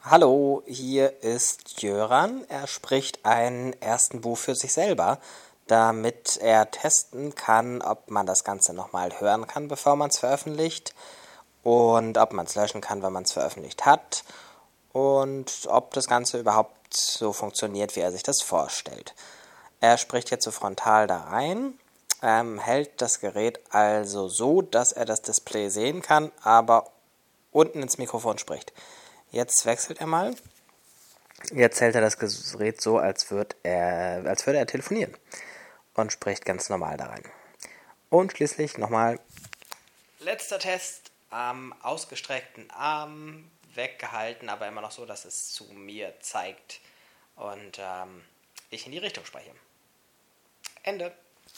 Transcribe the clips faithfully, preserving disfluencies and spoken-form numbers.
Hallo, hier ist Jöran. Er spricht einen ersten Buch für sich selber, damit er testen kann, ob man das Ganze nochmal hören kann, bevor man es veröffentlicht, und ob man es löschen kann, wenn man es veröffentlicht hat, und ob das Ganze überhaupt so funktioniert, wie er sich das vorstellt. Er spricht jetzt so frontal da rein, ähm, hält das Gerät also so, dass er das Display sehen kann, aber unten ins Mikrofon spricht. Jetzt wechselt er mal. Jetzt hält er das Gerät so, als würde er, als würde er telefonieren und spricht ganz normal da rein. Und schließlich nochmal. Letzter Test am ausgestreckten Arm, weggehalten, aber immer noch so, dass es zu mir zeigt und ähm, ich in die Richtung spreche. Ende.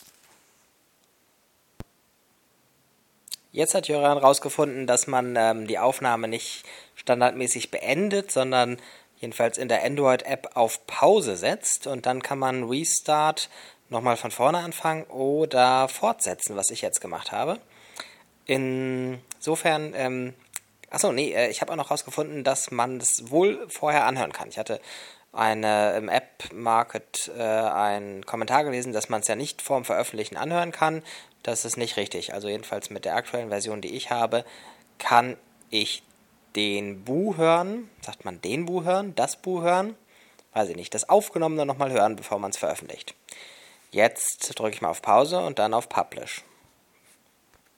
Jetzt hat Jöran rausgefunden, dass man ähm, die Aufnahme nicht standardmäßig beendet, sondern jedenfalls in der Android-App auf Pause setzt und dann kann man Restart nochmal von vorne anfangen oder fortsetzen, was ich jetzt gemacht habe. Insofern, ähm, achso, nee, äh, ich habe auch noch rausgefunden, dass man das wohl vorher anhören kann. Ich hatte eine im App Market äh, einen Kommentar gelesen, dass man es ja nicht vorm Veröffentlichen anhören kann. Das ist nicht richtig. Also jedenfalls mit der aktuellen Version, die ich habe, kann ich den Bu hören. Sagt man den Bu hören? Das Bu hören? Weiß ich nicht. Das Aufgenommene nochmal hören, bevor man es veröffentlicht. Jetzt drücke ich mal auf Pause und dann auf Publish.